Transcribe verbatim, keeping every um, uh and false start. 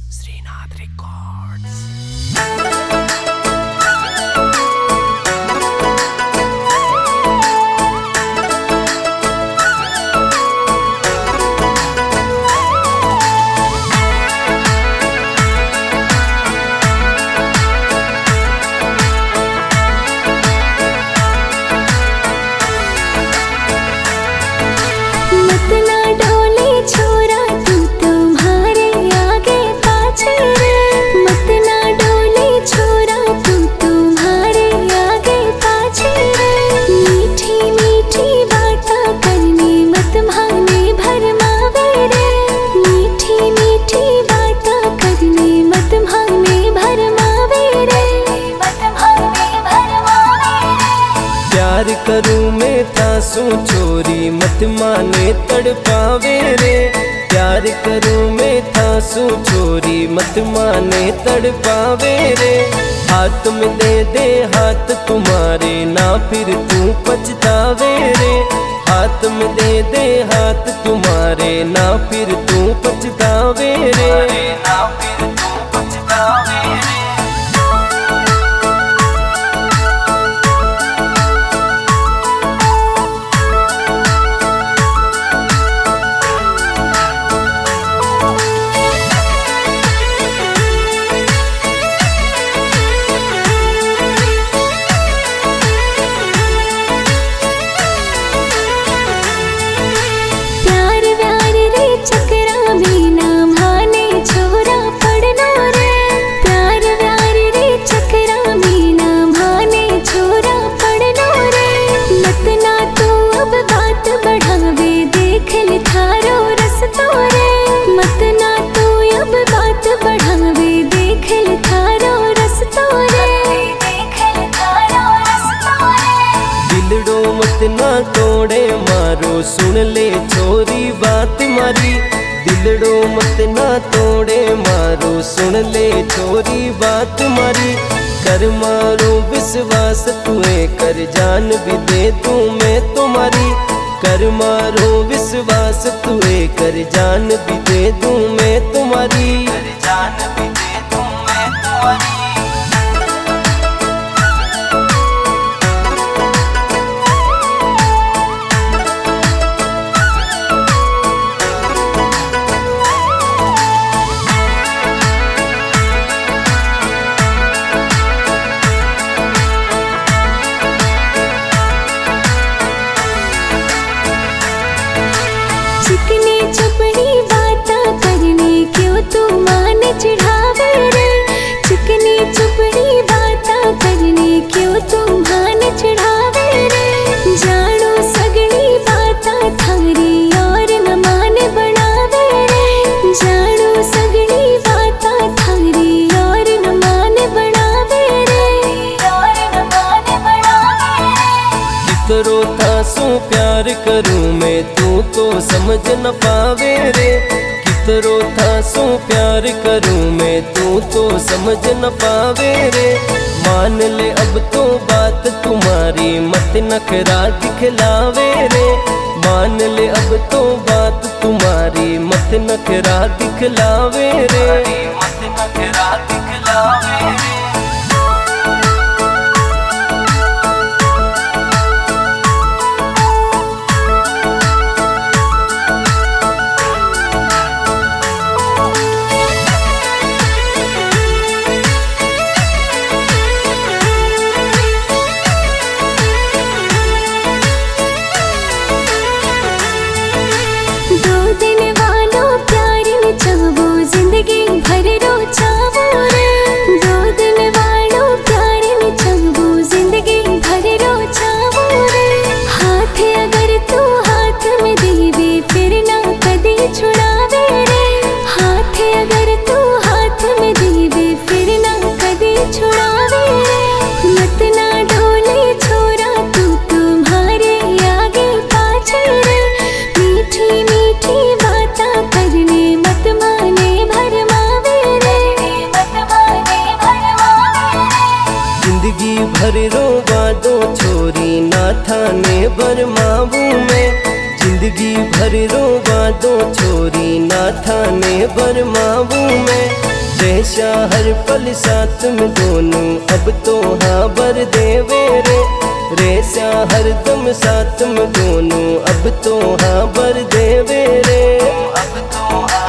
Srinath Records. प्यार करूं मैं थासू छोरी मत माने तड़पावे रे। प्यार करूं मैं थासू छोरी मत माने तड़पावे रे। हाथ में दे दे हाथ तुम्हारे ना फिर तू पछतावे रे। हाथ में दे दे हाथ तुम्हारे ना फिर तू पछतावे रे। ना फिर तू पछतावे रे। मत ना तोड़े मारो सुन ले छोरी बात मारी। दिलड़ो मत ना तोड़े मारो सुन ले छोरी बात मारी। कर मारो विश्वास तुए कर जान भी दे दूं मैं तुम्हारी। कर मारो विश्वास तुए कर जान भी दे दूं मैं तुम्हारी। कर जान भी दे दूं मैं तुम्हारी। चिकनी चपड़ी बाता करने क्यों तू मान चढ़ावे रे। चिकनी चपड़ी बाता करने क्यों तू मान चढ़ावे रे। जानो सगड़ी बाता थारी और न मान बनावे रे। जानो सगड़ी बाता थारी और न मान बनावे रे। और न मान बनावे रे। कितरो थासू प्यार करूं मैं तू तो समझ न पावे रे। कितरो थासू प्यार करूं मैं तू तो समझ न पावे रे। मान ले अब तो बात तुम्हारी मत नखरा दिखलावे रे। मान ले अब तो बात तुम्हारी मत नखरा दिखलावे रे। मत नखरा दिखलावे रे। जिंदगी भर रो चावो रे। दो दिन वालो प्यार में चावो जिंदगी भर रो चावो रे। हाथ अगर तू हाथ में देवे फिर ना कदी छुड़ावे रे। हाथ अगर तू हाथ में देवे फिर ना कदी छुड़ावे रे। मत ना डोले छोरा तू तुम्हारे आगे पाछे रे। मीठी मीठी बातें करने मत माने जिंदगी भर रोवा दो छोरी ना थाने बरमावू में। जिंदगी भर रोवा दो छोरी ना थाने बरमावू में। रेशा हर पल साथ में दोनों अब तो हाँ भर देवे रे। रेशा हर दम साथ में दोनों अब तो हाँ भर देवे रे। अब तो हाँ